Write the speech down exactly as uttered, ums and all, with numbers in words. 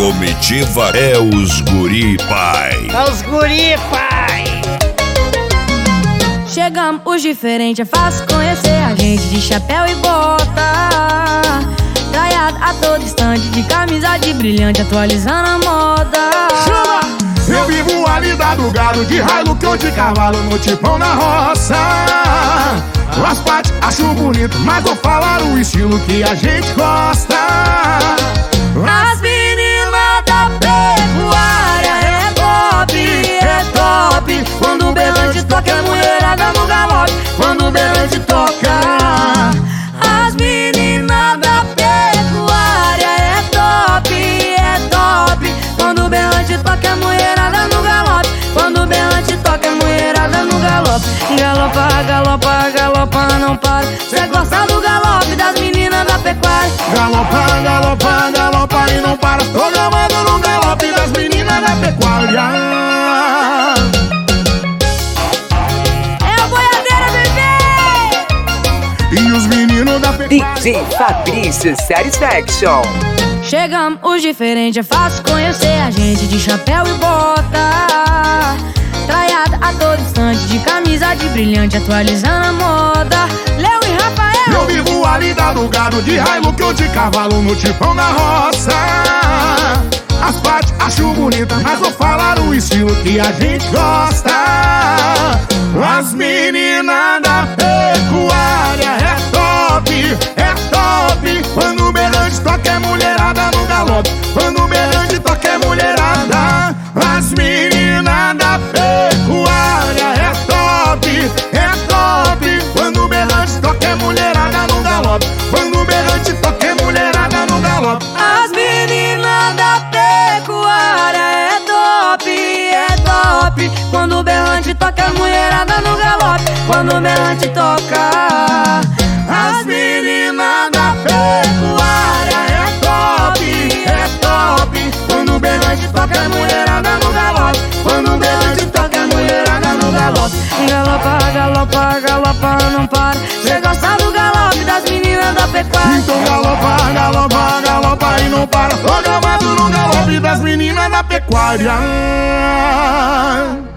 comitiva é os guri pai. É os guri pai. Chegamos os diferentes, é fácil conhecer a gente de chapéu e bota, traiado a todo instante, de camisa de brilhante, atualizando a moda. Chama! Eu vivo a vida do gado, de Hilux ou de cavalo, no tipão na roça. As partes acho bonito, mas vou falar o estilo que a gente gosta. As meninas da pecuária é top, é top. Quando o berrante toca, é mulherada no galope. Quando o berrante toca, as meninas da pecuária é top, é top. Quando o berrante toca, é mulherada no galope. Quando o berrante toca, é mulherada no galope. Galopa, galopa, galopa, não para. Cê gosta do galope das meninas da pecuária. Galopa, galopa, galopa e não para. Tô gamando no galope das meninas da pecuária. É a boiadeira, bebê! E os meninos da pecuária. D J Fabrício Satisfaction. Chegamos os diferentes, é fácil conhecer a gente de chapéu e bota, traiada a todo instante, de camisa de brilhante, atualizando a moda. Léo e Rafael. Eu vivo a vida do gado, de Hilux ou de cavalo, no tipão na roça. As partes acho bonita, mas vou falar o estilo que a gente gosta. As meninas da pecuária é top, é top. Quando o berrante toca, é mulherada no galope. Quando o berrante toca, é mulherada. As meninas da pecuária é top, é top. Quando o berrante toca, é mulherada no galope. Quando o berrante toca, é mulherada no galope. As meninas da pecuária é top, é top. Quando o berrante toca, é mulherada no galope. Quando o berrante toca, as meninas da pecuária é top, é top. Quando o berrante toca, é mulherada no galope. Quando o berrante toca, é mulherada no galope. galopa, galopa, galopa, não para. Cê gosta do galope das meninas da pecuária. Então galopa, galopa, galopa e não para. Tô gamado no galope das meninas da pecuária.